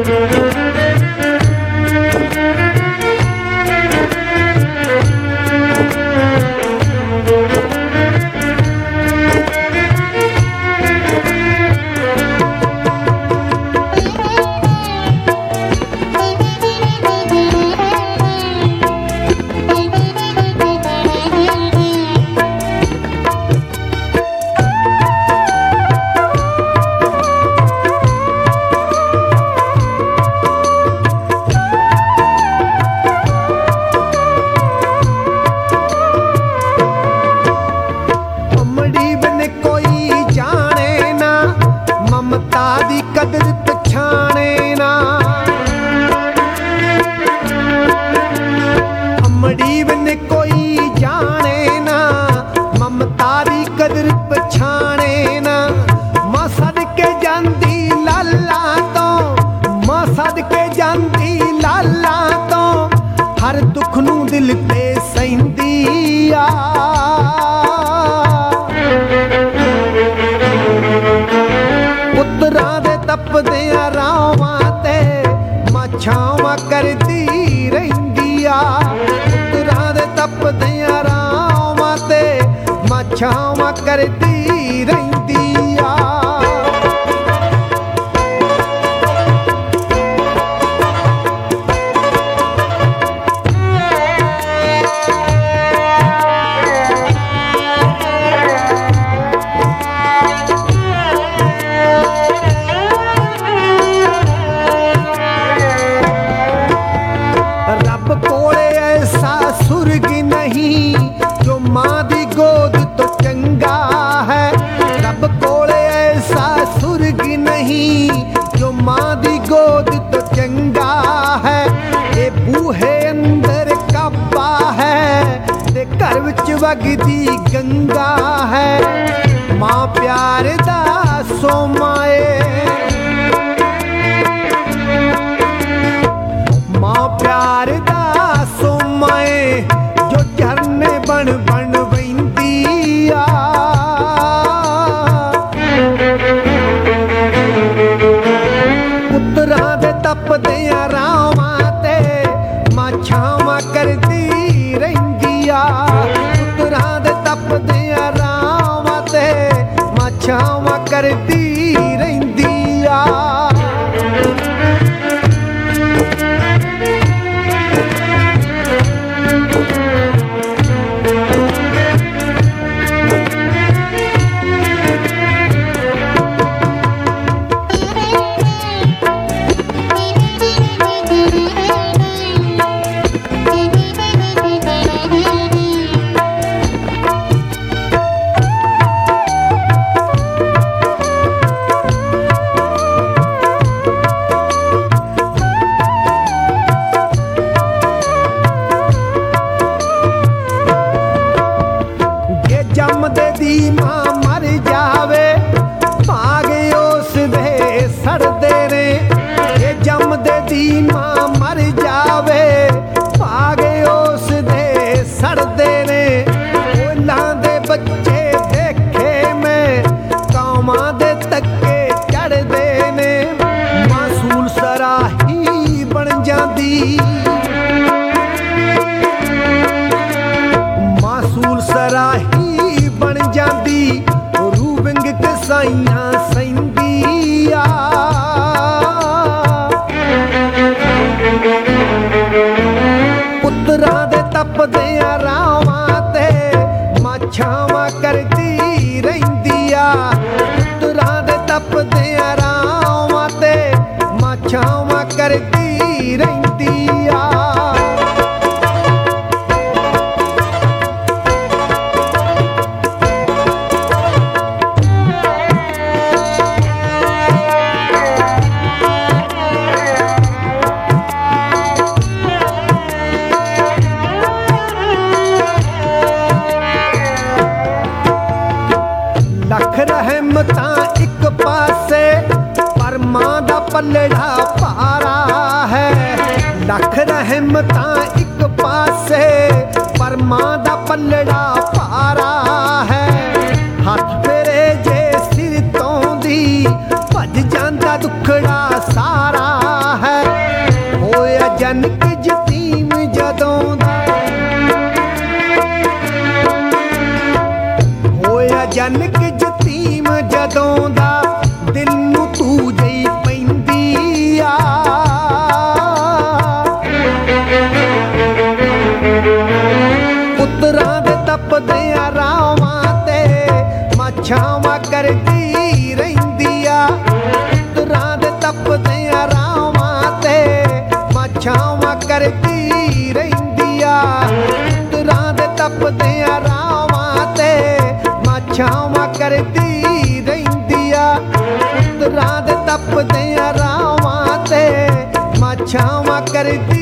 ਛਾਵਾਂ ਕਰਦੀ ਰਹਿੰਦੀ ਆ। ਰੱਬ ਕੋਲੇ ਐਸਾ ਸੁਰਗ ਨਹੀਂ ਜੋ ਮਾਂ ਦੀ ਗੋਦ ਤੋਂ ਚੰਗਾ ਹੈ। ਰੱਬ ਕੋਲੇ ਐਸਾ ਸੁਰਗ ਨਹੀਂ ਜੋ ਮਾਂ ਦੀ ਗੋਦ ਤੋਂ ਚੰਗਾ ਹੈ। ਇਹ ਬੂਹੇ ਅੰਦਰ ਕਾਬਾ ਹੈ ਤੇ ਘਰ ਵਿੱਚ ਵਗਦੀ ਗੰਗਾ ਹੈ। ਮਾਂ ਪਿਆਰ ਦਾ ਸੋਮਾ ਏ, ਮਾਂ ਪਿਆਰ ਦਾ ਸੋਮਾ ਏ ਜੋ ਝਰਨੇ ਬਣ ਬਣ ਵਹਿੰਦੀ ਆ। ਪੁੱਤਰਾਂ ਦੇ ਤਪਦਿਆਂ ਰਾਵਾਂ ਤੇ ਮਾਂ ਛਾਵਾਂ ਕਰਦੀ ਰਹਿੰਦੀ ਆ। ਪੁੱਤਰਾਂ ਦੇ ਤਪਦਿਆਂ ਰਾਵਾਂ ਤੇ ਮਾਂ ਛਾਵਾਂ ਕਰਦੀ ਰਹਿੰਦੀ ਆ। ਜੰਮਦੇ ਦੀ ਮਾਂ ਮਰ ਜਾਵੇ ਭਾਗ ਉਸ ਦੇ ਸੜਦੇ ਨੇ। ਇਹ ਜੰਮਦੇ ਦੀ ਮਾਂ ਮਰ ਜਾਵੇ ਭਾਗ ਉਸ ਦੇ ਸੜਦੇ ਨੇ। ਫੁੱਲਾਂ ਦੇ ਬੱਚੇ ਦੇਖੇ ਮੈਂ ਕੌਮਾਂ ਦੇ ਤੱਕੇ ਚੜਦੇ ਨੇ। ਮਾਸੂਲ ਸਰਾਹੀ ਬਣ ਜਾਂਦੀ, ਮਾਸੂਲ ਸਰਾਹੀ ਬਣ ਜਾਂਦੀ ਰੂ ਵਿੰਗ ਕਸਾਈਆਂ ਸਹਿੰਦੀ ਆ। ਪੁੱਤਰਾਂ ਦੇ ਤਪਦਿਆਂ ਰਾਵਾਂ ਤੇ ਮਾਂ ਛਾਵਾਂ ਕਰਦੀ ਰਹਿੰਦੀ ਆ। ਪੁੱਤਰਾਂ ਦੇ ਤਪਦਿਆਂ ਰਾਵਾਂ ਤੇ ਮਾਂ ਛਾਵਾਂ ਕਰਦੀ ਰਹਿੰਦੀ ਆ। ਲੱਖ ਰਹਿਮਤਾਂ ਇੱਕ ਪਾਸੇ ਪਰ ਮਾਂ ਦਾ ਪੱਲੜਾ ਭਾਰਾ ਹੈ। ਲੱਖ ਰਹਿਮਤਾਂ ਇੱਕ ਪਾਸੇ ਪਰ ਮਾਂ ਦਾ ਪੱਲੜਾ ਭਾਰਾ ਹੈ। ਹੱਥ ਫੇਰੇ ਜੇ ਸਿਰ ਤੋਂ ਦੀ ਭੱਜ ਜਾਂਦਾ ਦੁੱਖੜਾ ਸਾਰਾ ਛਾਵਾਂ ਕਰਦੀ ਰਹਿੰਦੀ ਆ। ਪੁੱਤਰਾਂ ਦੇ ਤਪਦੇ ਰਾਵਾਂ ਤੇ ਮਾਂ ਛਾਵਾਂ ਕਰਦੀ ਰਹਿੰਦੀ ਆ। ਪੁੱਤਰਾਂ ਦੇ ਤਪਦੇ ਰਾਵਾਂ ਤੇ ਮਾਂ ਛਾਵਾਂ ਕਰਦੀ ਰਹਿੰਦੀ ਆ। ਪੁੱਤਰਾਂ ਦੇ ਤਪਦੇ ਰਾਵਾਂ ਤੇ ਮਾਂ ਛਾਵਾਂ ਕਰਦੀ